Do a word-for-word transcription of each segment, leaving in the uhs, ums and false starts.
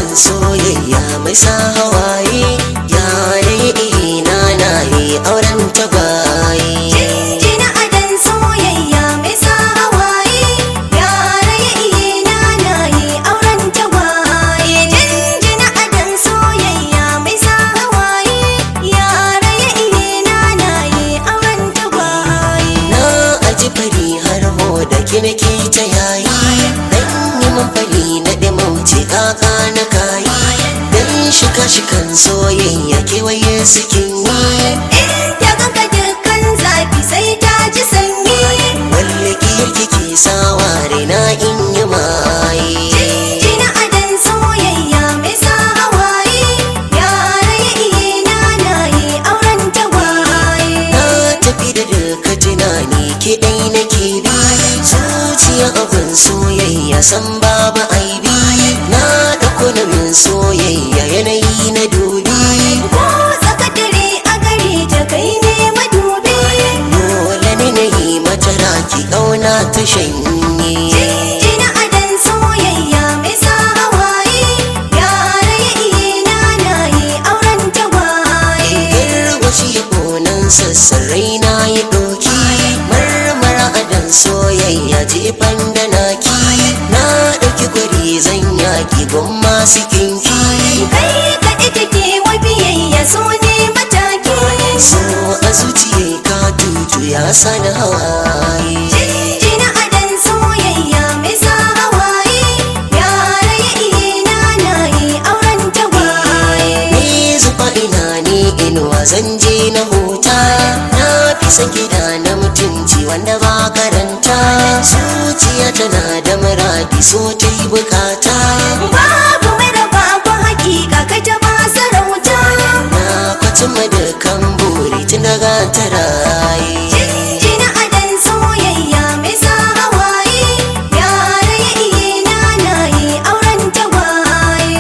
adan soyayya mai sa hawaye, yayi ina na yi auren tagwaye. Jinjina adan soyayya mai sa hawaye, yayi ina na yi auren tagwaye. Jinjina adan soyayya mai sa hawaye, yayi ina na yi auren tagwaye. Na aji fari har ho da ki nake ta yayi, dan yi man fari na ɗimauce kaka na kayi, dan shika-shikan soyayya kewaye sukin yi. In ta ganka dukkan zafi sai ta ji sanyi, Walle kike sawa raina in yi maye. jinjina adan soyayya mai sa hawaye, yayi ina na yi auren tagwaye. Na tafi da duka tunani ke ɗai nake bi, zuciya abin soyayya san babu aibi. Na ɗauko nauyin soyayya yanayi na dubi, Ko sakatare a gare ta kai ne madubi, dole ne na yi mata raki ƙauna ta shanye. jinjina adan soyayya mai sa hawaye, yayi ina na yi auren tagwaye. Garwashi ya ƙonan sassan raina ya ɗoki, marmara adan soyayya jefan da naki. Na ɗauki gwari zan yaƙi gun masu kinki, Kai kaɗai take wa biyayya so ne mataki, so a zuciya ka tutu ya sani hawaye. jinjina adan soyayya mai sa hawaye, yayi ina na yi auren tagwaye. Ni zuba ina ni inuwa zan je na huta, na fi son gida na mutunci wanda ba karanta. Zuciya tana da muradi so ta yi bukata, Babu mai raba ku hakika kai ta ba sarauta, na kwacin madakan buri tun daga taraye. jinjina adan soyayya mai sa hawaye, yayi ina na yi auren tagwaye.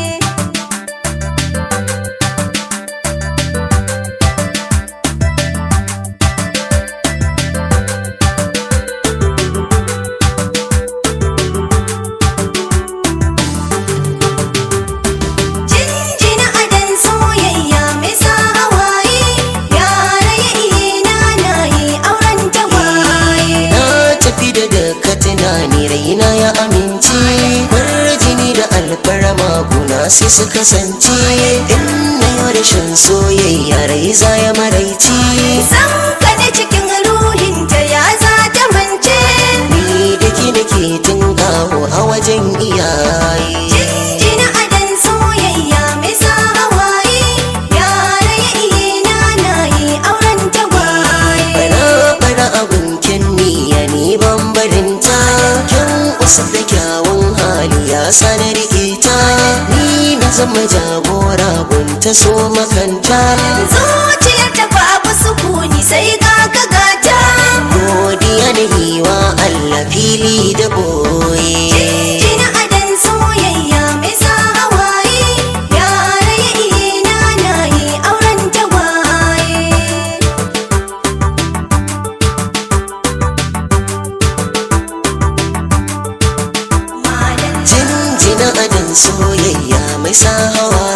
Jinjina adan soyayya mai sa hawaye, yayi ina na yi auren tagwaye. Na tafi da daga tunani raina ya amince, jini da alfarma guna sai su kasance. In na yi rashin soyayya rai za ya maraice, San ka da cikin ruhinta ya za ta mance, ni da ke nake tun kawo a wajen iyaye. jinjina adan soyayya mai sa hawaye, yayi ina na yi auren tagwaye. Bana bana abin kyan niyya ni ban barinta, kyan usuf da kyawun hali ya sa na rike ta. Ni na zama jagora gunta so makanta, Zuciyar ta babu sukuni sai ga ka gata, godiya na yi wa Allah fili da boye. jinjina adan soyayya mai sa hawaye, yayi ina na yi auren tagwaye. Malam Jinjina adan soyayya mai sa hawa